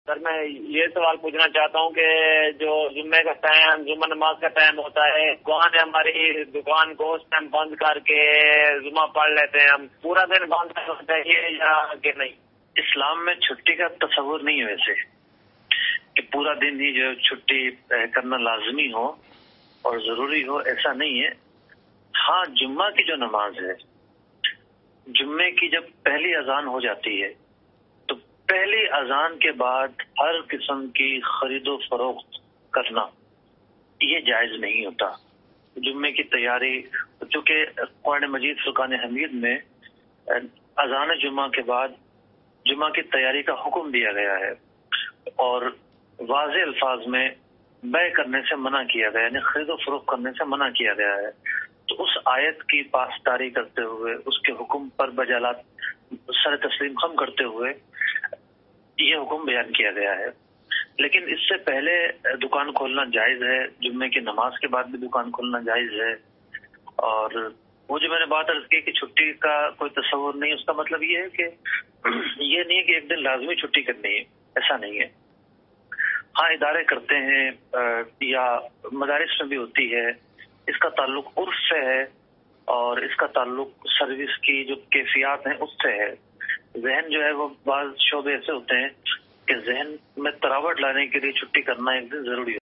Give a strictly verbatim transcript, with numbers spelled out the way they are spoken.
سر میں یہ سوال پوچھنا چاہتا ہوں کہ جو جمعے کا ٹائم جمعہ نماز کا ٹائم ہوتا ہے، کون ہماری دکان کو اس ٹائم بند کر کے جمعہ پڑھ لیتے ہیں، ہم پورا دن بند کرنا چاہیے یا کہ نہیں؟ اسلام میں چھٹی کا تصور نہیں ہے ویسے کہ پورا دن ہی جو چھٹی کرنا لازمی ہو اور ضروری ہو، ایسا نہیں ہے۔ ہاں، جمعہ کی جو نماز ہے، جمعے کی جب پہلی اذان ہو جاتی ہے تو پہلی اذان کے بعد ہر قسم کی خرید و فروخت کرنا یہ جائز نہیں ہوتا۔ جمعے کی تیاری، چونکہ قرآن مجید فرقان حمید میں اذان جمعہ کے بعد جمعہ کی تیاری کا حکم دیا گیا ہے اور واضح الفاظ میں بیع کرنے سے منع کیا گیا، یعنی خرید و فروخت کرنے سے منع کیا گیا ہے۔ تو اس آیت کی پاسداری کرتے ہوئے، اس کے حکم پر بجالات سر تسلیم خم کرتے ہوئے یہ حکم بیان کیا گیا ہے۔ لیکن اس سے پہلے دکان کھولنا جائز ہے، جمعے کی نماز کے بعد بھی دکان کھولنا جائز ہے۔ اور وہ جو میں نے بات عرض کی کہ چھٹی کا کوئی تصور نہیں، اس کا مطلب یہ ہے کہ یہ نہیں ہے کہ ایک دن لازمی چھٹی کرنی ہے، ایسا نہیں ہے۔ ہاں، ادارے کرتے ہیں یا مدارس میں بھی ہوتی ہے، اس کا تعلق عرف سے ہے اور اس کا تعلق سروس کی جو کیفیات ہیں اس سے ہے۔ ذہن جو ہے وہ بعض شعبے ایسے ہوتے ہیں کہ ذہن میں تراوٹ لانے کے لیے چھٹی کرنا ایک دن ضروری ہے۔